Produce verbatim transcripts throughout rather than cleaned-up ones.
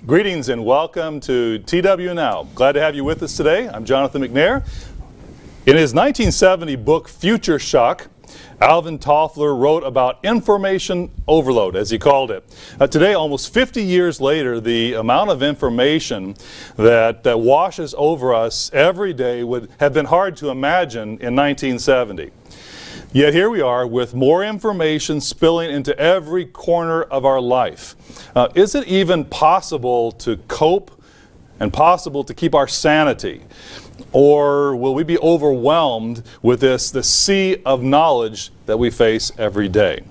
Greetings and welcome to T W Now. Glad to have you with us today. I'm Jonathan McNair. In his nineteen seventy book, Future Shock, Alvin Toffler wrote about information overload, as he called it. Uh, today, almost fifty years later, the amount of information that, that washes over us every day would have been hard to imagine in nineteen seventy. Yet here we are with more information spilling into every corner of our life. Uh, is it even possible to cope and possible to keep our sanity? Or will we be overwhelmed with this, this sea of knowledge that we face every day?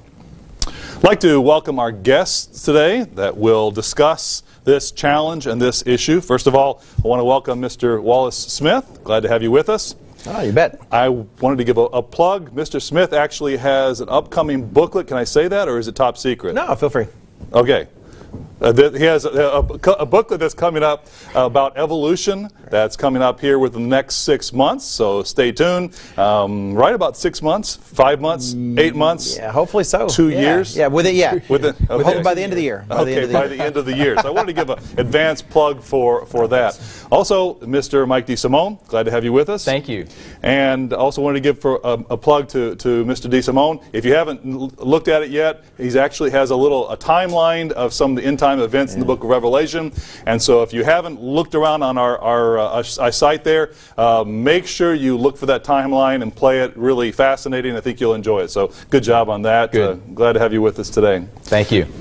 I'd like to welcome our guests today that will discuss this challenge and this issue. First of all, I want to welcome Mister Wallace Smith. Glad to have you with us. Oh, you bet. I wanted to give a, a plug. Mister Smith actually has an upcoming booklet. Can I say that, or is it top secret? No, feel free. Okay. Uh, th he has a, a, a booklet that's coming up uh, about evolution. That's coming up here within the next six months, so stay tuned. Um, right about six months, five months, eight months. Yeah, hopefully so. Two yeah. years. Yeah, with it. Yeah, Within, okay. Hopefully by the end of the year. By okay, the end of the by year. the end of the year. So I wanted to give an advanced plug for for that. Also, Mister Mike DeSimone, glad to have you with us. Thank you. And also wanted to give for a, a plug to to Mister DeSimone. If you haven't l looked at it yet, he actually has a little a timeline of some of the end time events yeah. in the Book of Revelation. And so if you haven't looked around on our, our, uh, our site there, uh, make sure you look for that timeline and play it. Really fascinating. I think you'll enjoy it. So good job on that. Good. Uh, glad to have you with us today. Thank you.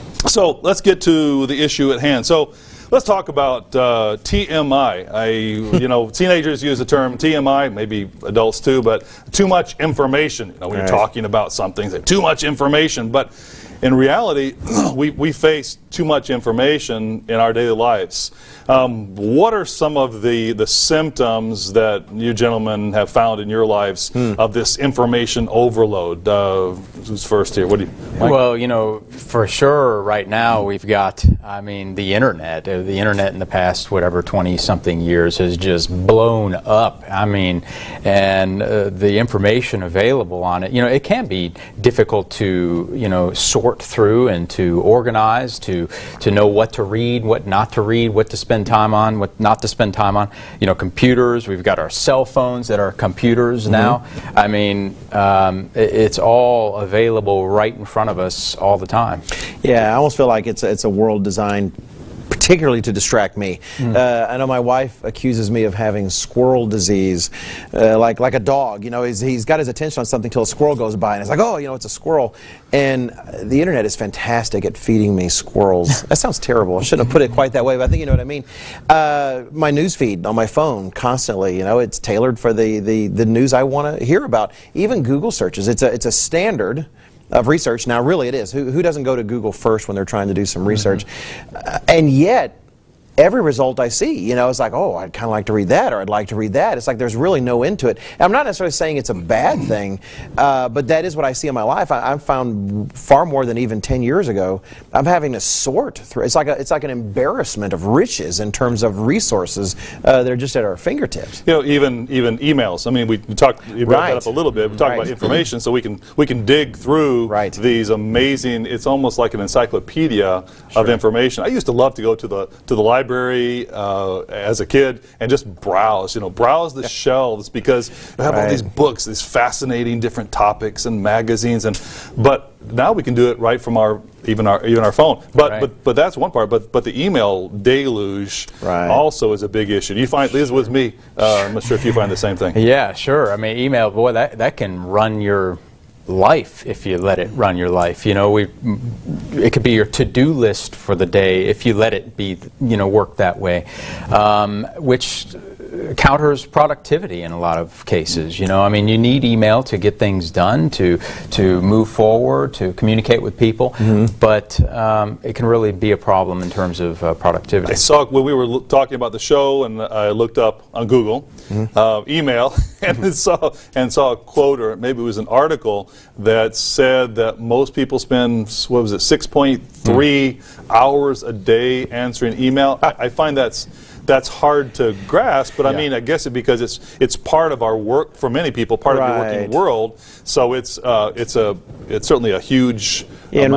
So let's get to the issue at hand. So let's talk about uh, T M I. I, you know, teenagers use the term T M I, maybe adults too, but too much information. You know, when right. you're talking about something, say, too much information. But in reality, we, we face too much information in our daily lives. Um, what are some of the, the symptoms that you gentlemen have found in your lives hmm. of this information overload? Uh, who's first here? What do you, Mike? Well, you know, for sure right now we've got, I mean, the internet. Uh, the internet in the past, whatever, twenty-something years has just blown up. I mean, and uh, the information available on it, you know, it can be difficult to, you know, sort through and to organize, to, to know what to read, what not to read, what to spend time on, what not to spend time on. You know, computers, we've got our cell phones that are computers mm-hmm. now. I mean, um, it, it's all available right in front of us all the time. Yeah, I almost feel like it's a, it's a world designed particularly to distract me. Mm. Uh, I know my wife accuses me of having squirrel disease, uh, like like a dog. You know, he's, he's got his attention on something till a squirrel goes by, and it's like, oh, you know, it's a squirrel. And the internet is fantastic at feeding me squirrels. That sounds terrible. I shouldn't have put it quite that way, but I think you know what I mean. Uh, my news feed on my phone constantly, you know, it's tailored for the the, the news I want to hear about. Even Google searches, it's a it's a standard of research. Now, really it is. Who, who doesn't go to Google first when they're trying to do some research? Mm-hmm. uh, and yet, every result I see, you know, it's like, oh, I'd kind of like to read that, or I'd like to read that. It's like there's really no end to it. And I'm not necessarily saying it's a bad thing, uh, but that is what I see in my life. I, I've found far more than even ten years ago, I'm having to sort through. It's like, a, it's like an embarrassment of riches in terms of resources uh, that are just at our fingertips. You know, even even emails. I mean, we talked, you brought right. that up a little bit. We talked right. about information, so we can we can dig through right. these amazing. It's almost like an encyclopedia sure. of information. I used to love to go to the to the library uh, as a kid and just browse. You know, browse the shelves because we have right. all these books, these fascinating different topics and magazines, and but now we can do it right from our even our even our phone. But right. but but that's one part. But but the email deluge right. also is a big issue. Do you find Liz with me? Uh, I'm not sure if you find the same thing. Yeah, sure. I mean, email, boy, that that can run your life if you let it run your life. You know, we it could be your to-do list for the day if you let it be, you know, work that way, um, which counters productivity in a lot of cases. You know, I mean, you need email to get things done, to to move forward, to communicate with people, mm-hmm. but um, it can really be a problem in terms of uh, productivity. I saw when we were l talking about the show, and I looked up on Google mm-hmm. uh, email and mm-hmm. saw and saw a quote, or maybe it was an article that said that most people spend, what was it, six point three mm-hmm. hours a day answering email. I, I find that's that's hard to grasp, but I yeah. mean, I guess it because it's it's part of our work for many people, part right. of the working world. So it's uh, it's a it's certainly a huge yeah, amount.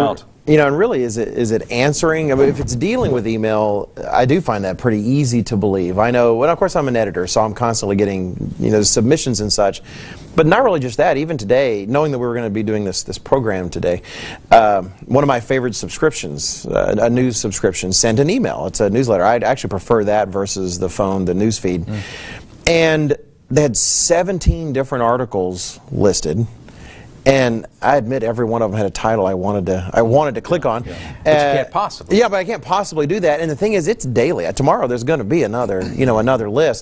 You know, and really, is it is it answering? I mean, if it's dealing with email, I do find that pretty easy to believe. I know, well, of course, I'm an editor, so I'm constantly getting, you know, submissions and such. But not really just that. Even today, knowing that we were going to be doing this this program today, um, one of my favorite subscriptions, uh, a news subscription, sent an email. It's a newsletter. I'd actually prefer that versus the phone, the news feed. Mm. And they had seventeen different articles listed. And I admit every one of them had a title I wanted to I wanted to click on. Yeah. But uh, you can't possibly. Yeah, but I can't possibly do that. And the thing is, it's daily. Tomorrow there's going to be another, you know, another list.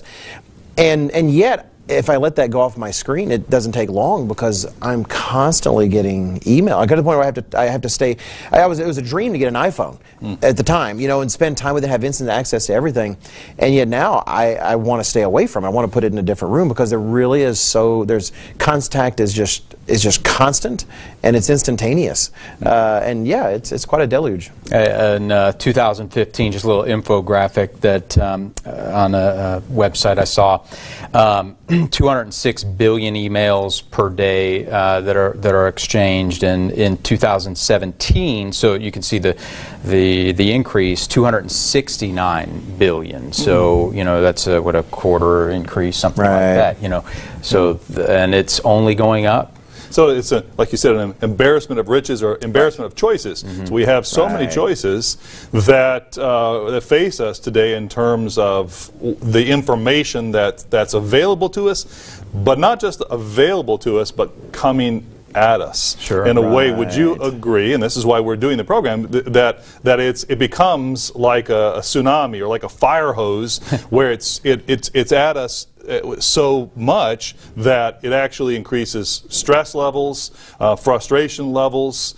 And and yet, if I let that go off my screen, it doesn't take long because I'm constantly getting email. I got to the point where I have to I have to stay. I was it was a dream to get an iPhone mm. at the time, you know, and spend time with it, have instant access to everything. And yet now I, I want to stay away from it. I want to put it in a different room because there really is so there's contact is just is just constant and it's instantaneous. Uh, and yeah, it's it's quite a deluge. Uh, in uh, two thousand fifteen, just a little infographic that um, uh, on a, a website I saw. Um, two hundred six billion emails per day uh, that are that are exchanged, and in two thousand seventeen, so you can see the the the increase, two hundred sixty-nine billion. So you know that's a, what a quarter increase, something right. like that. You know, so th and it's only going up. So it's, a, like you said, an embarrassment of riches or embarrassment of choices. Mm-hmm. So we have so right. many choices that, uh, that face us today in terms of the information that, that's available to us, but not just available to us, but coming at us. Sure. In a right. way, would you agree, and this is why we're doing the program, th that that it's it becomes like a, a tsunami or like a fire hose where it's it, it's it's at us so much that it actually increases stress levels, uh, frustration levels.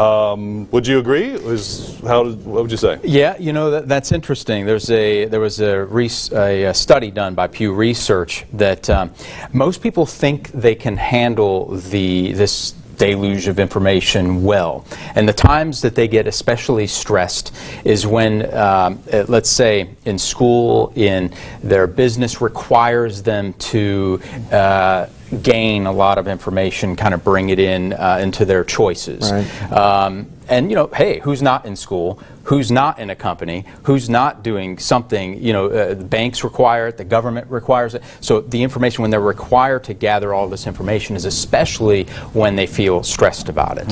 Um, would you agree? Is how? What would you say? Yeah, you know that, that's interesting. There's a there was a, a, a study done by Pew Research that um, most people think they can handle the this deluge of information well, and the times that they get especially stressed is when, um, uh, let's say, in school, in their business requires them to uh, gain a lot of information, kind of bring it in uh, into their choices. Right. Um, and you know, hey, who's not in school? Who's not in a company? Who's not doing something? You know, uh, the banks require it, the government requires it. So the information, when they're required to gather all this information, is especially when they feel stressed about it.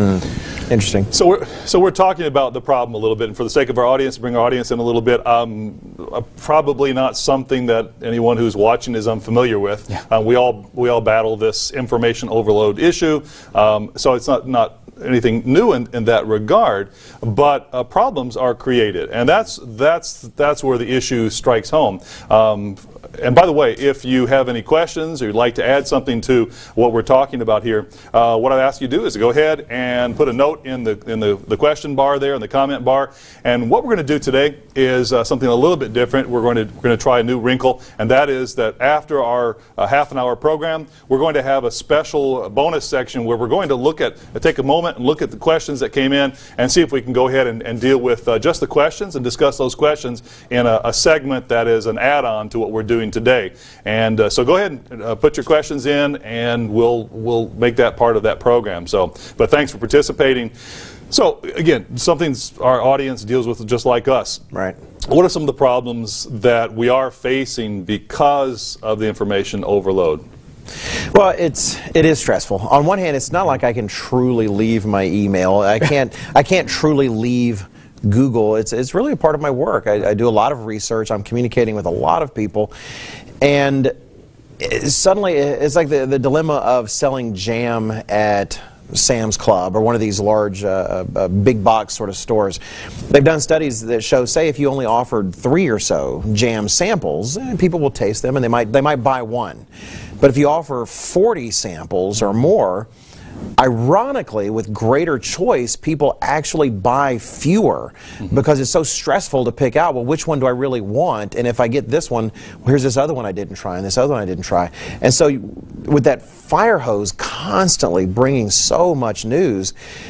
Mm. Interesting. So we're so we're talking about the problem a little bit, and for the sake of our audience, bring our audience in a little bit. Um, uh, probably not something that anyone who's watching is unfamiliar with. Yeah. Uh, we all we all battle this information overload issue. Um, so it's not not. anything new in, in that regard, but uh, problems are created, and that's that's that's where the issue strikes home. Um, and by the way, if you have any questions or you'd like to add something to what we're talking about here, uh, what I ask you to do is to go ahead and put a note in the in the, the question bar there, in the comment bar. And what we're going to do today is uh, something a little bit different. We're going to we're going to try a new wrinkle, and that is that after our uh, half an hour program, we're going to have a special bonus section where we're going to look at uh, take a moment and look at the questions that came in and see if we can go ahead and, and deal with uh, just the questions and discuss those questions in a, a segment that is an add-on to what we're doing today. And uh, so go ahead and uh, put your questions in, and we'll we'll make that part of that program. So, but thanks for participating. So again, something our audience deals with just like us. Right. What are some of the problems that we are facing because of the information overload? Well, it's it is stressful. On one hand, it's not like I can truly leave my email. I can't I can't truly leave Google. It's it's really a part of my work. I, I do a lot of research. I'm communicating with a lot of people, and it, suddenly it's like the the dilemma of selling jam at Sam's Club or one of these large uh, uh, big box sort of stores. They've done studies that show, say, if you only offered three or so jam samples, eh, people will taste them and they might they might buy one. But if you offer forty samples or more, ironically, with greater choice, people actually buy fewer mm-hmm. because it's so stressful to pick out, well, which one do I really want? And if I get this one, well, here's this other one I didn't try and this other one I didn't try. And so with that fire hose constantly bringing so much news,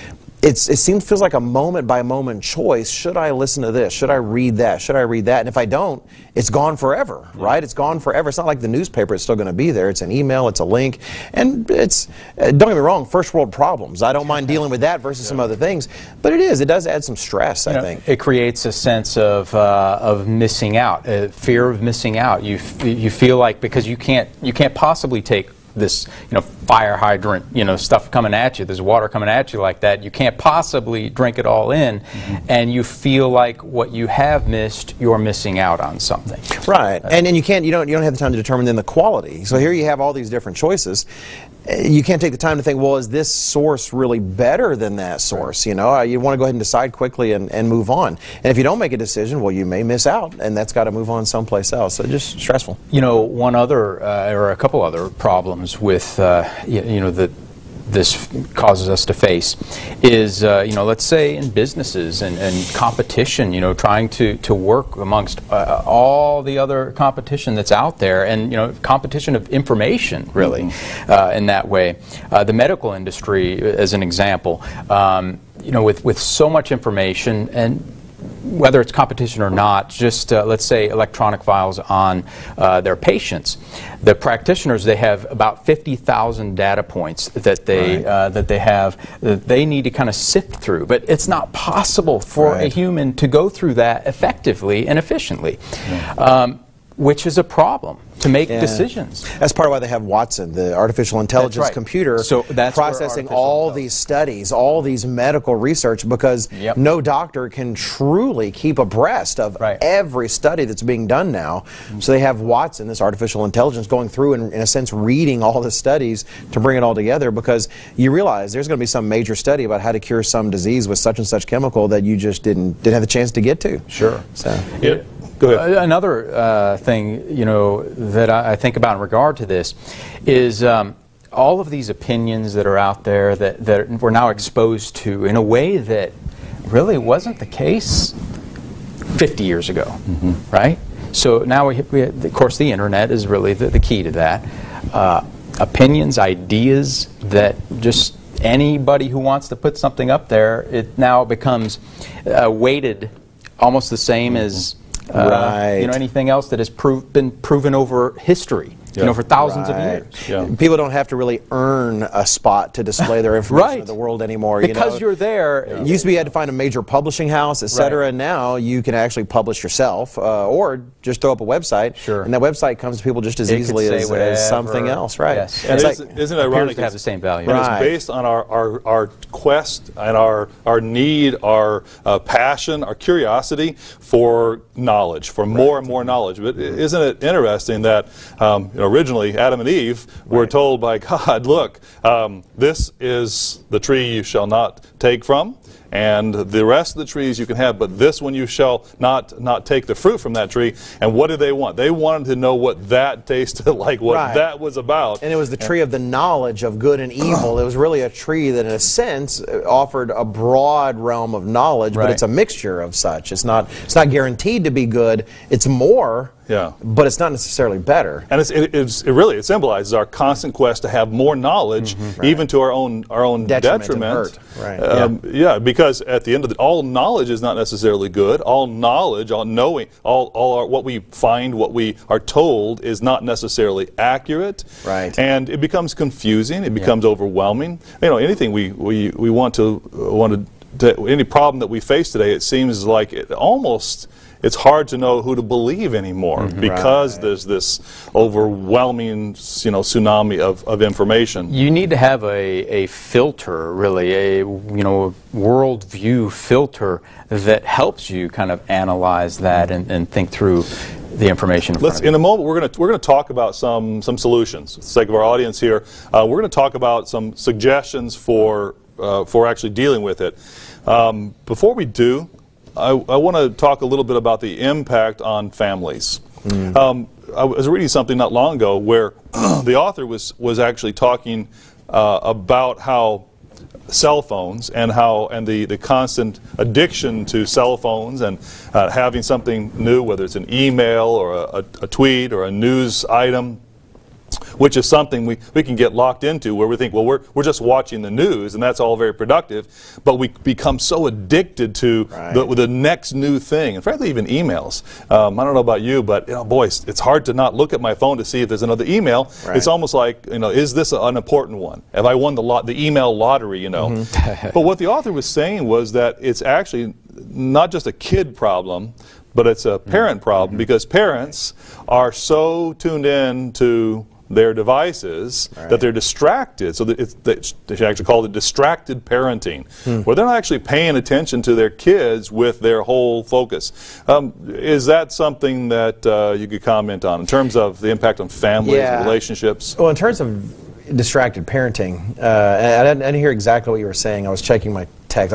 it's, it seems feels like a moment by moment choice. Should I listen to this? Should I read that? Should I read that? And if I don't, it's gone forever, right? It's gone forever. It's not like the newspaper is still going to be there. It's an email, it's a link, and it's, uh, don't get me wrong, first world problems. I don't mind dealing with that versus yeah. some other things, but it is, it does add some stress, you I know, think. It creates a sense of, uh, of missing out, uh, fear of missing out. You, f you feel like, because you can't, you can't possibly take this, you know, fire hydrant, you know, stuff coming at you, there's water coming at you like that, you can't possibly drink it all in, mm-hmm. and you feel like what you have missed, you're missing out on something. Right, uh, and and you can't, you don't, you don't have the time to determine then the quality. So here you have all these different choices. You can't take the time to think, well, is this source really better than that source? You know, you want to go ahead and decide quickly and, and move on. And if you don't make a decision, well, you may miss out, and that's got to move on someplace else. So just stressful. You know, one other, uh, or a couple other problems with, uh, you, you know, that this causes us to face is, uh, you know, let's say in businesses and, and competition, you know, trying to, to work amongst uh, all the other competition that's out there, and, you know, competition of information, really, mm-hmm. uh, in that way. Uh, the medical industry, as an example, um, you know, with, with so much information, and whether it's competition or not, just uh, let's say electronic files on uh, their patients. The practitioners, they have about fifty thousand data points that they right. uh, that they have that they need to kind of sift through. But it's not possible for right. a human to go through that effectively and efficiently, yeah. um, which is a problem to make yeah. decisions. That's part of why they have Watson, the artificial intelligence that's right. computer, so that's processing all these studies, all these medical research, because yep. no doctor can truly keep abreast of right. every study that's being done now. Mm-hmm. So they have Watson, this artificial intelligence, going through and, in a sense, reading all the studies to bring it all together, because you realize there's going to be some major study about how to cure some disease with such and such chemical that you just didn't didn't have the chance to get to. Sure. So. Yeah. Go ahead. Another uh, thing, you know, that I, I think about in regard to this is um, all of these opinions that are out there that, that we're now exposed to in a way that really wasn't the case fifty years ago, mm-hmm. right? So now, we, we, of course, the internet is really the, the key to that. Uh, opinions, ideas that just anybody who wants to put something up there, it now becomes uh, weighted almost the same mm-hmm. as Uh, right. you know, anything else that has prov been proven over history, yeah. you know, for thousands right. of years. Yeah. People don't have to really earn a spot to display their information right. to the world anymore. Because you know? you're there. Yeah. Used to be you had to find a major publishing house, et cetera. Right. Now you can actually publish yourself, uh, or just throw up a website. Sure. And that website comes to people just as it easily as, as something else, right? Yes. And it's it's like, like, isn't it ironic? To have the same value. And right. it's based on our, our, our quest and our, our need, our uh, passion, our curiosity for knowledge, for more right. and more knowledge. But isn't it interesting that um, you know, originally Adam and Eve right. were told by God, look, um, this is the tree you shall not take from, and the rest of the trees you can have, but this one you shall not not take the fruit from that tree. And what did they want? They wanted to know what that tasted like, what right. that was about. And it was the tree of the knowledge of good and evil. It was really a tree that, in a sense, offered a broad realm of knowledge, right. but it's a mixture of such. It's not it's not guaranteed to be good. It's more. Yeah. But it's not necessarily better. And it's, it, it's, it really it symbolizes our constant quest to have more knowledge, mm-hmm. right. even to our own our own detriment. detriment. Right. Um, yeah. yeah, because at the end of the all knowledge is not necessarily good. All knowledge, all knowing, all all our, what we find, what we are told is not necessarily accurate. Right. And it becomes confusing. It becomes yeah. overwhelming. You know, anything we we we want to uh, want to, to any problem that we face today, it seems like it almost. It's hard to know who to believe anymore mm-hmm. because right. there's this overwhelming, you know, tsunami of, of information. You need to have a, a filter, really, a you know worldview filter that helps you kind of analyze that and, and think through the information. In, Let's, in a moment, we're going to we're going to talk about some some solutions. For the sake of our audience here, uh, we're going to talk about some suggestions for uh, for actually dealing with it. Um, before we do. I, I want to talk a little bit about the impact on families. Mm. Um, I was reading something not long ago where the author was was actually talking uh, about how cell phones and how and the the constant addiction to cell phones and uh, having something new, whether it's an email or a, a, a tweet or a news item, which is something we, we can get locked into where we think, well, we're, we're just watching the news, and that's all very productive, but we become so addicted to Right. the, the next new thing, and frankly, even emails. Um, I don't know about you, but you know, boy, it's, it's hard to not look at my phone to see if there's another email. Right. It's almost like, you know, is this an important one? Have I won the, lot, the email lottery, you know? Mm-hmm. But what the author was saying was that it's actually not just a kid problem, but it's a parent problem, because parents are so tuned in to their devices Right. that they're distracted. So that it's, they should actually call it distracted parenting, where they're not actually paying attention to their kids with their whole focus. Um, is that something that uh, you could comment on in terms of the impact on families Yeah. and relationships? Well, in terms of distracted parenting, uh, I, didn't, I didn't hear exactly what you were saying. I was checking my text.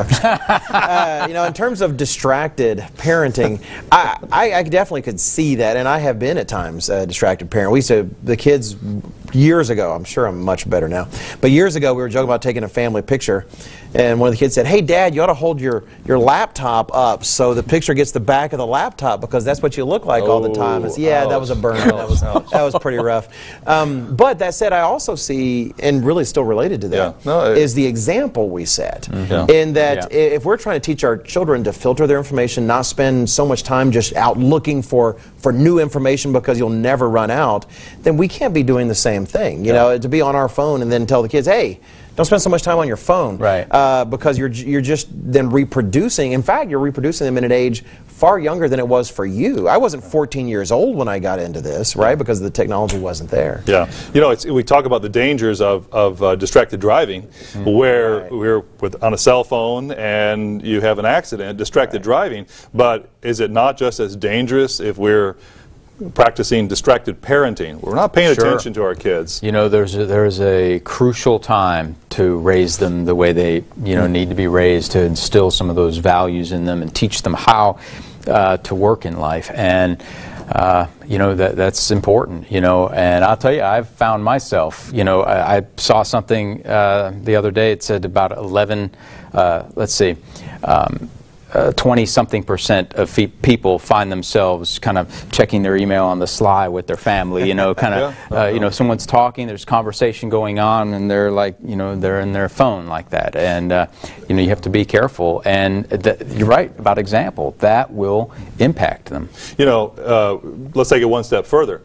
uh, you know, in terms of distracted parenting, I, I, I definitely could see that, and I have been at times a distracted parent. We used to, the kids years ago, I'm sure I'm much better now, but years ago we were joking about taking a family picture, and one of the kids said, "Hey Dad, you ought to hold your, your laptop up so the picture gets the back of the laptop, because that's what you look like all the time." I said, yeah, that was a burn. That was, that was pretty rough. Um, but that said, I also see, and really still related to that, Yeah. No, it- is the example we set. Yeah. In that, Yeah. if we're trying to teach our children to filter their information, not spend so much time just out looking for, for new information because you'll never run out, then we can't be doing the same thing. You know, to be on our phone and then tell the kids, hey, don't spend so much time on your phone, Right. uh, because you're you're just then reproducing. In fact, you're reproducing them at an age far younger than it was for you. I wasn't fourteen years old when I got into this, right? Because the technology wasn't there. Yeah, you know, it's, we talk about the dangers of, of uh, distracted driving, where Right. we're with, on a cell phone and you have an accident, distracted driving. But is it not just as dangerous if we're practicing distracted parenting? We're not paying Sure. attention to our kids. You know, there's a, there's a crucial time to raise them the way they, you know, need to be raised, to instill some of those values in them and teach them how uh, to work in life. And uh, you know, that that's important. You know, and I'll tell you, I've found myself. You know, I, I saw something uh, the other day. It said about eleven. Uh, let's see. Um, twenty-something percent of fe people find themselves kind of checking their email on the sly with their family, you know, kind of, Yeah. uh, you know, someone's talking, there's conversation going on, and they're like, you know, they're in their phone like that. And, uh, you know, you have to be careful. And th you're right about example. That will impact them. You know, uh, let's take it one step further.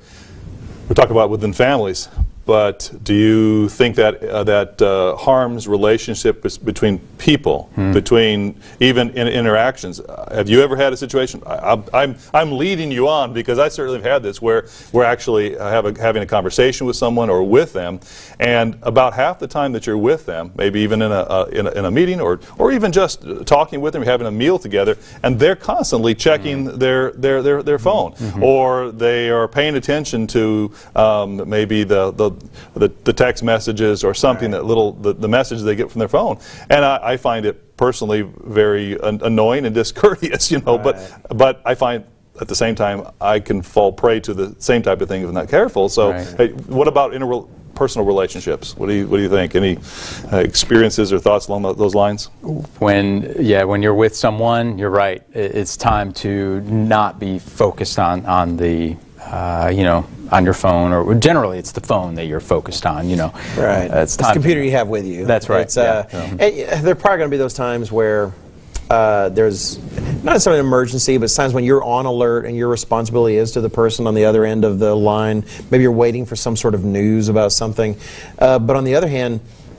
We talk about within families, but do you think that uh, that uh, harms relationships between people, Hmm. between even in interactions? Uh, have you ever had a situation? I, I'm, I'm I'm leading you on because I certainly have had this where we're actually uh, have a, having a conversation with someone or with them, and about half the time that you're with them, maybe even in a, uh, in a in a meeting or or even just talking with them, you're having a meal together, and they're constantly checking Hmm. their their their their phone, Mm-hmm. or they are paying attention to um, maybe the, the the the text messages or something, that little the, the message they get from their phone, and I, I find it personally very an, annoying and discourteous, you know. But but I find at the same time I can fall prey to the same type of thing if I'm not careful. So, Right. hey, what about interpersonal relationships? What do you what do you think? Any uh, experiences or thoughts along tho- those lines? When, yeah, when you're with someone, you're right. I- It's time to not be focused on, on the, uh, you know, on your phone, or generally it's the phone that you're focused on, you know. Right. Uh, it's It's time the computer you have with you. That's right, It's, uh, yeah. and, uh, there are probably going to be those times where uh, there's not necessarily an emergency, but it's times when you're on alert and your responsibility is to the person on the other end of the line. Maybe you're waiting for some sort of news about something. Uh, but on the other hand,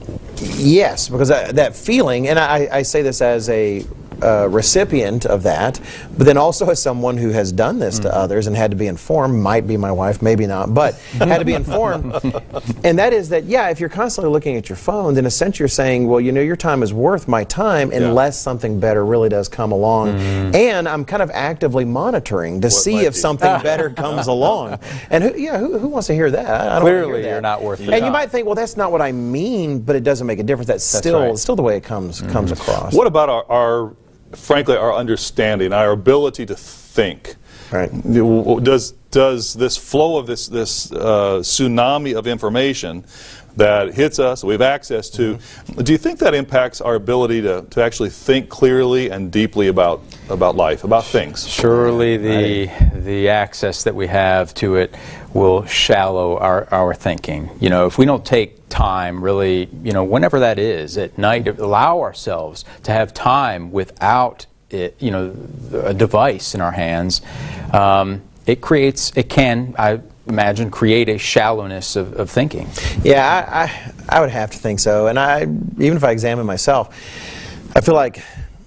yes, because that, that feeling, and I, I say this as a uh, recipient of that, but then also as someone who has done this to others and had to be informed, might be my wife, maybe not, but had to be informed. And that is that, yeah, if you're constantly looking at your phone, then essentially you're saying, well, you know, your time is worth my time unless something better really does come along. And I'm kind of actively monitoring to see might if be. something better comes along. And who, yeah, who, who wants to hear that? I don't wanna Clearly hear that. you're not worth the And you time. might think, well, that's not what I mean, but it doesn't make a difference. That's, still right. still the way it comes comes across. What about our, our frankly our understanding, our ability to think? Right. Does does this flow of this this uh, tsunami of information that hits us, we have access to. Mm-hmm. Do you think that impacts our ability to, to actually think clearly and deeply about, about life, about things? Surely the, the access that we have to it will shallow our, our thinking. You know, if we don't take time really, you know, whenever that is, at night, allow ourselves to have time without it, you know, a device in our hands, um, it creates, it can, I imagine, create a shallowness of, of thinking. Yeah, I, I, I would have to think so. And I, even if I examine myself, I feel like,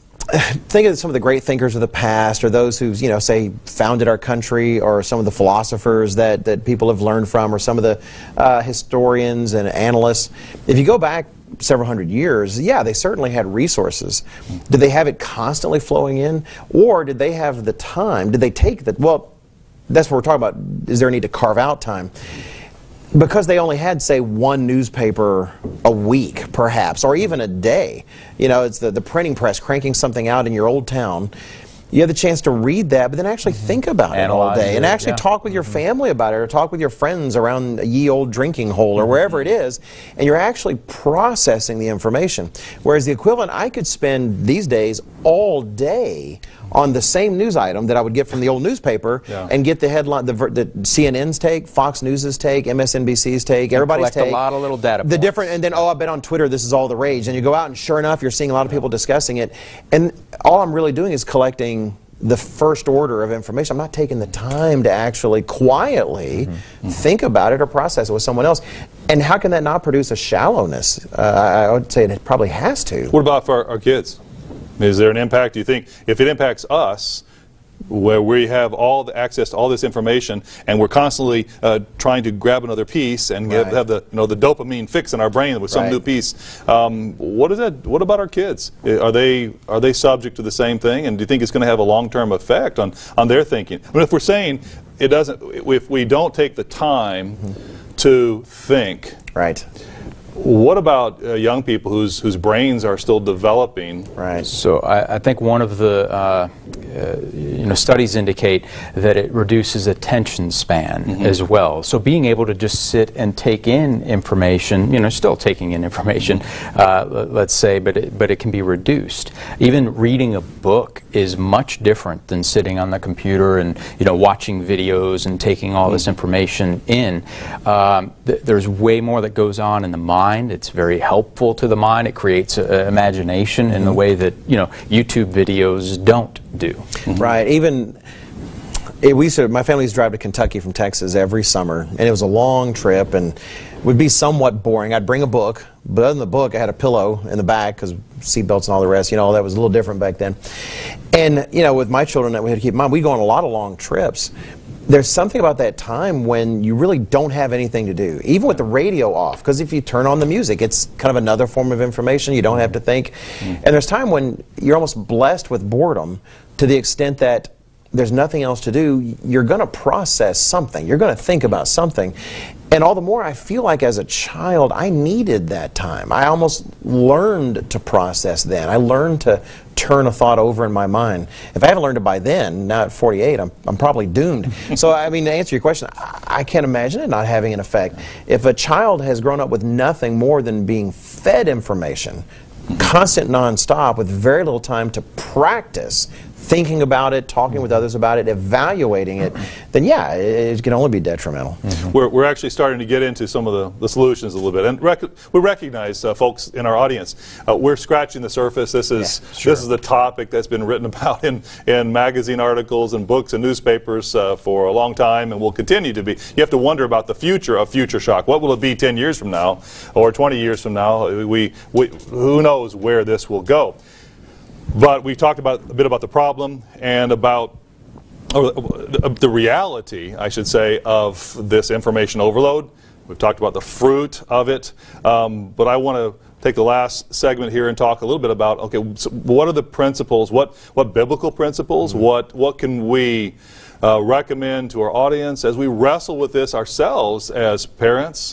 think of some of the great thinkers of the past, or those who, you know, say, founded our country, or some of the philosophers that, that people have learned from, or some of the uh, historians and analysts. If you go back several hundred years, yeah, they certainly had resources. Did they have it constantly flowing in? Or did they have the time? Did they take the, well, that's what we're talking about. Is there a need to carve out time? Because they only had, say, one newspaper a week, perhaps, or even a day. You know, it's the, the printing press cranking something out in your old town. You have the chance to read that, but then actually mm-hmm. think about Analyze it all day, it, and actually yeah. talk with your mm-hmm. family about it, or talk with your friends around a ye old drinking hole, or mm-hmm. wherever it is, and you're actually processing the information. Whereas the equivalent, I could spend these days all day on the same news item that I would get from the old newspaper, yeah. and get the headline, the, the C N N's take, Fox News's take, M S N B C's take, everybody's take. take. a lot of little data points. The different, and then, oh, I bet on Twitter this is all the rage. And you go out, and sure enough, you're seeing a lot of people discussing it. And all I'm really doing is collecting the first order of information. I'm not taking the time to actually quietly mm-hmm. Mm-hmm. think about it or process it with someone else. And how can that not produce a shallowness? Uh, I would say it probably has to. What about for our, our kids? Is there an impact? Do you think if it impacts us, where we have all the access to all this information, and we're constantly uh, trying to grab another piece and right. get, have the you know the dopamine fix in our brain with some right. new piece? Um, what is that? What about our kids? Are they are they subject to the same thing? And do you think it's going to have a long-term effect on on their thinking? I mean, if we're saying it doesn't, if we don't take the time mm-hmm. to think, right. What about uh, young people whose whose brains are still developing? Right. So I, I think one of the uh, uh, you know studies indicate that it reduces attention span mm-hmm. as well. So being able to just sit and take in information, you know, still taking in information, uh, let's say, but it, but it can be reduced. Even reading a book is much different than sitting on the computer and you know watching videos and taking all mm-hmm. this information in. Um, th there's way more that goes on in the mind. It's very helpful to the mind. It creates uh, imagination in the way that you know YouTube videos don't do. Mm-hmm. Right. Even it, we used to, my family used to drive to Kentucky from Texas every summer, and it was a long trip, and it would be somewhat boring. I'd bring a book, but other than the book, I had a pillow in the back because seatbelts and all the rest. You know, that was a little different back then. And you know, with my children, that we had to keep in mind, we go on a lot of long trips. There's something about that time when you really don't have anything to do, even with the radio off, because if you turn on the music, it's kind of another form of information. You don't have to think. Mm. And there's time when you're almost blessed with boredom to the extent that there's nothing else to do. You're going to process something. You're going to think about something. And all the more I feel like as a child, I needed that time. I almost learned to process then. I learned to turn a thought over in my mind. If I haven't learned it by then, now at forty-eight, I'm, I'm probably doomed. So, I mean, to answer your question, I, I can't imagine it not having an effect. If a child has grown up with nothing more than being fed information, constant nonstop, with very little time to practice thinking about it, talking with others about it, evaluating it, then yeah, it, it can only be detrimental. Mm-hmm. We're, we're actually starting to get into some of the, the solutions a little bit, and rec we recognize, uh, folks in our audience, uh, we're scratching the surface. This is yeah, sure. this is the topic that's been written about in, in magazine articles and books and newspapers uh, for a long time, and will continue to be. You have to wonder about the future of Future Shock. What will it be ten years from now, or twenty years from now? We, we, who knows where this will go. But we've talked about a bit about the problem and about or the reality, I should say, of this information overload. We've talked about the fruit of it. Um, but I want to take the last segment here and talk a little bit about, okay, so what are the principles, what, what biblical principles, mm-hmm. what, what can we uh, recommend to our audience as we wrestle with this ourselves as parents?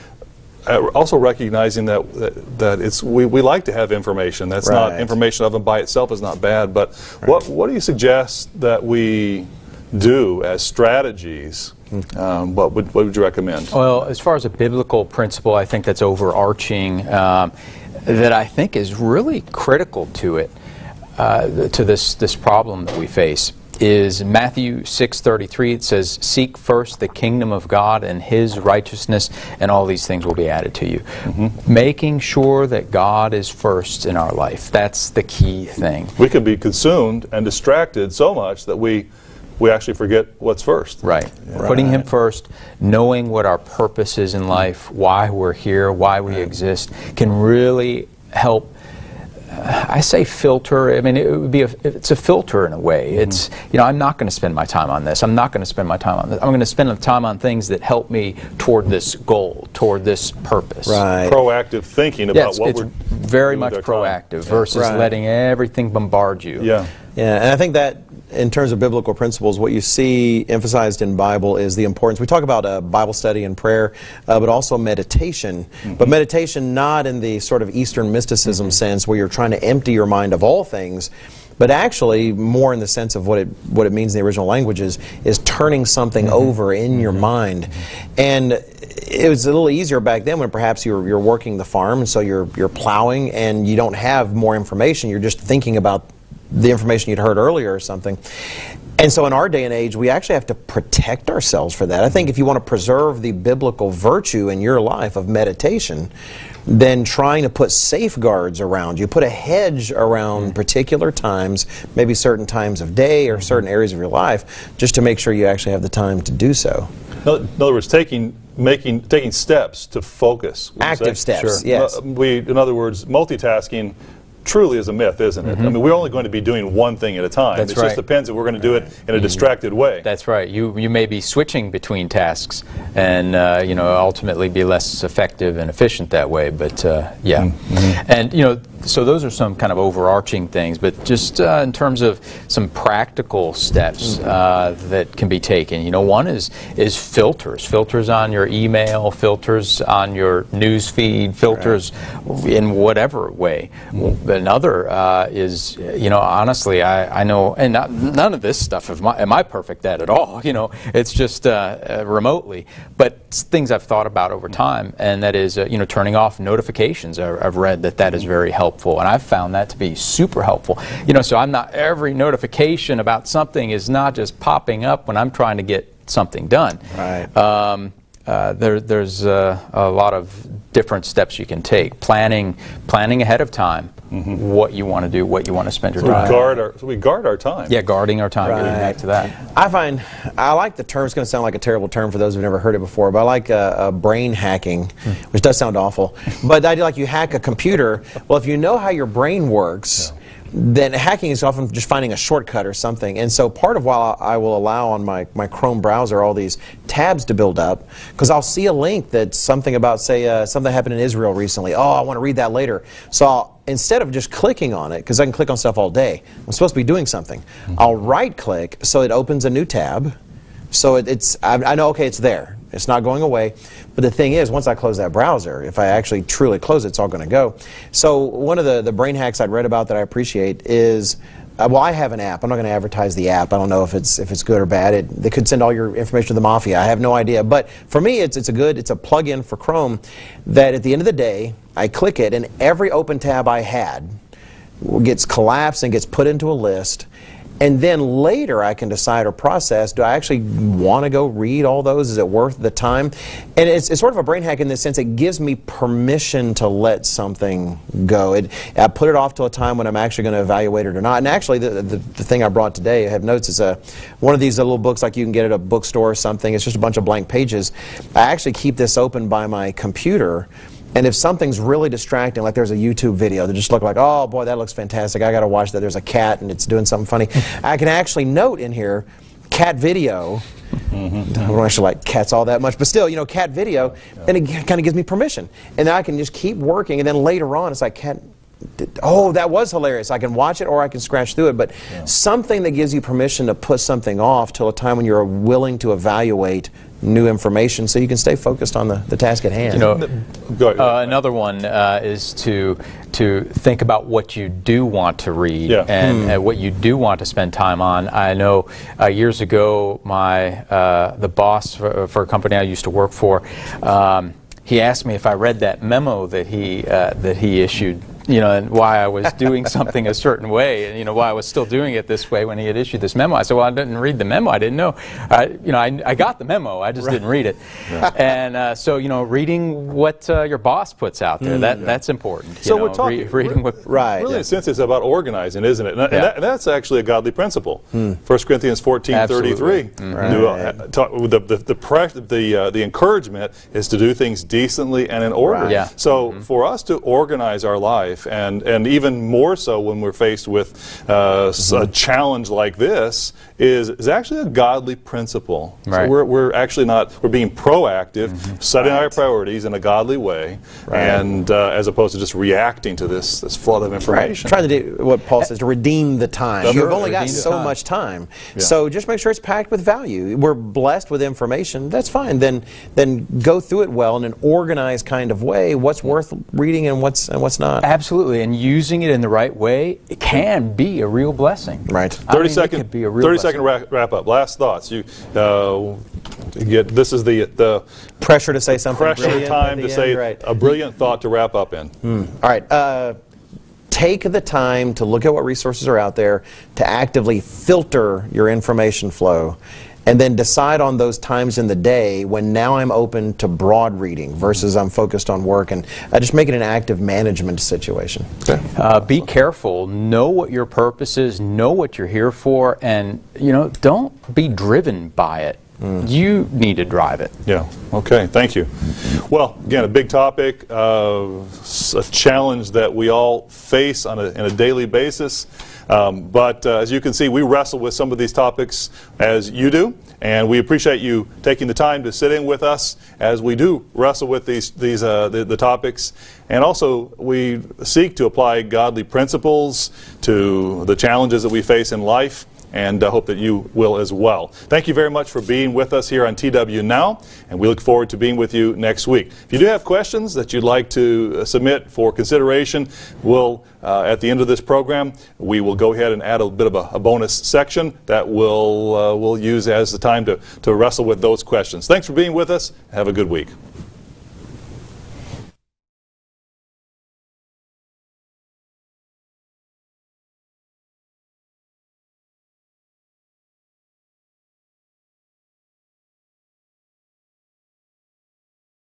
Uh, also recognizing that, that that it's we, we like to have information. That's right. not information of and by itself is not bad. But right. what what do you suggest that we do as strategies, um, what, would, what would you recommend? Well, as far as a biblical principle, I think that's overarching, um, that I think is really critical to it, uh, to this, this problem that we face, is Matthew six thirty-three. It says, "Seek first the kingdom of God and His righteousness, and all these things will be added to you." Mm-hmm. Making sure that God is first in our life. That's the key thing. We can be consumed and distracted so much that we we actually forget what's first. Right. Right. Putting Him first, knowing what our purpose is in life, why we're here, why we exist, can really help. I say filter. I mean, it would be a, it's a filter in a way. Mm-hmm. It's, you know, I'm not going to spend my time on this. I'm not going to spend my time on this. I'm going to spend time on things that help me toward this goal, toward this purpose. Right. Proactive thinking about Yes, what it's we're very doing much with our time. proactive versus Right. letting everything bombard you. Yeah. Yeah, and I think that in terms of biblical principles, what you see emphasized in Bible is the importance. We talk about uh, Bible study and prayer, uh, but also meditation. Mm-hmm. But meditation not in the sort of Eastern mysticism mm-hmm. sense where you're trying to empty your mind of all things, but actually more in the sense of what it what it means in the original languages is turning something mm-hmm. over in mm-hmm. your mind. And it was a little easier back then when perhaps you're you're working the farm, and so you're you're plowing and you don't have more information. You're just thinking about the information you'd heard earlier or something. And so in our day and age, we actually have to protect ourselves for that. I think if you want to preserve the biblical virtue in your life of meditation, then trying to put safeguards around you, put a hedge around particular times, maybe certain times of day or certain areas of your life, just to make sure you actually have the time to do so. In other words, taking making taking steps to focus. would you Active say? steps, Sure. yes. Uh, we, in other words, multitasking truly is a myth, isn't it? Mm-hmm. I mean, we're only going to be doing one thing at a time. That's it right. just depends if we're going to do it in a distracted way. That's right. You you may be switching between tasks, and uh, you know ultimately be less effective and efficient that way. But uh, yeah, mm-hmm. and you know so those are some kind of overarching things. But just uh, in terms of some practical steps uh, that can be taken, you know, one is is filters, filters on your email, filters on your news feed, filters right. in whatever way. Mm-hmm. Another uh, is, you know, honestly, I, I know, and not, none of this stuff am I, am I perfect at at all, you know, it's just uh, uh, remotely, but it's things I've thought about over time, and that is, uh, you know, turning off notifications. I, I've read that that is very helpful, and I've found that to be super helpful. You know, so I'm not, every notification about something is not just popping up when I'm trying to get something done. Right. Um, Uh, there, there's uh, a lot of different steps you can take. Planning, planning ahead of time, mm-hmm. what you want to do, what you want to spend your so time. We guard our, so we guard our time. Yeah, guarding our time. Right. Getting back to that. I find I like the term. It's going to sound like a terrible term for those who've never heard it before, but I like uh, uh, brain hacking, which does sound awful. But the idea like you hack a computer. Well, if you know how your brain works. Yeah. Then hacking is often just finding a shortcut or something. And so part of why I will allow on my, my Chrome browser all these tabs to build up, because I'll see a link that's something about, say, uh, something happened in Israel recently. Oh, I want to read that later. So I'll, instead of just clicking on it, because I can click on stuff all day, I'm supposed to be doing something. Mm-hmm. I'll right-click so it opens a new tab. So it, it's I, I know, okay, it's there. It's not going away. But the thing is, once I close that browser, if I actually truly close it, it's all going to go. So one of the, the brain hacks I'd read about that I appreciate is, uh, well, I have an app. I'm not going to advertise the app. I don't know if it's if it's good or bad. It, they could send all your information to the mafia. I have no idea. But for me, it's, it's a good, it's a plug-in for Chrome that at the end of the day, I click it, and every open tab I had gets collapsed and gets put into a list. And then later I can decide or process, do I actually want to go read all those? Is it worth the time? And it's, it's sort of a brain hack in the sense it gives me permission to let something go. It, I put it off till a time when I'm actually going to evaluate it or not. And actually the, the, the thing I brought today, I have notes, is a, one of these little books like you can get at a bookstore or something. It's just a bunch of blank pages. I actually keep this open by my computer. And if something's really distracting, like there's a YouTube video that just look like, oh boy, that looks fantastic, I got to watch that, there's a cat and it's doing something funny, I can actually note in here, cat video. Mm-hmm. I don't actually like cats all that much, but still, you know, cat video, and it kind of gives me permission. And then I can just keep working, and then later on, it's like, cat, oh, that was hilarious. I can watch it or I can scratch through it, but yeah. something that gives you permission to put something off till a time when you're willing to evaluate new information so you can stay focused on the, the task at hand. You know, Go ahead. Uh, another one uh, is to to think about what you do want to read Yeah. and uh, what you do want to spend time on. I know uh, years ago, my uh, the boss for, for a company I used to work for, um, he asked me if I read that memo that he uh, that he issued. You know, and why I was doing something a certain way, and you know why I was still doing it this way when he had issued this memo. I said, "Well, I didn't read the memo. I didn't know. I, you know, I, I got the memo. I just right. didn't read it." Yeah. And uh, so, you know, reading what uh, your boss puts out there, mm, that yeah. that's important. So you we're know, talking re reading what right. Really, yeah. in a sense, it's about organizing, isn't it? And, yeah. and, that, and that's actually a godly principle. Mm. First Corinthians fourteen thirty-three. Mm-hmm. right. do, uh, talk, the the the, pressure, the, uh, the encouragement is to do things decently and in order. Right. Yeah. So mm-hmm. for us to organize our life, and and even more so when we're faced with uh, mm-hmm. a challenge like this, is, is actually a godly principle. Right. So we're, we're actually not, we're being proactive, mm-hmm. setting right. our priorities in a godly way, right. and uh, as opposed to just reacting to this, this flood of information. Right. Trying to do what Paul says, to redeem the time. Sure. You've only got Redeem so time. much time. Yeah. So just make sure it's packed with value. We're blessed with information. That's fine. Then then go through it well in an organized kind of way. What's worth reading and what's and what's not. Absolutely, and using it in the right way, it can be a real blessing. Right. thirty I mean, second, it could be a real thirty blessing. second wrap, wrap up. Last thoughts. You uh, get this is the the pressure to say something. pressure brilliant time at to the say end, right. a brilliant thought to wrap up in. Mm. All right. Uh, take the time to look at what resources are out there, to actively filter your information flow, and then decide on those times in the day when now I'm open to broad reading versus I'm focused on work, and uh, just make it an active management situation. Okay. Uh, be careful. Know what your purpose is. Know what you're here for, and you know, don't be driven by it. Mm. You need to drive it. Yeah. Okay. Thank you. Well, again, a big topic, uh, a challenge that we all face on a, on a daily basis. Um, but uh, as you can see, we wrestle with some of these topics as you do, and we appreciate you taking the time to sit in with us as we do wrestle with these these uh, the, the topics. And also, we seek to apply godly principles to the challenges that we face in life, and I uh, hope that you will as well. Thank you very much for being with us here on T W Now, and we look forward to being with you next week. If you do have questions that you'd like to uh, submit for consideration, we'll, uh, at the end of this program, we will go ahead and add a bit of a, a bonus section that we'll, uh, we'll use as the time to, to wrestle with those questions. Thanks for being with us. Have a good week.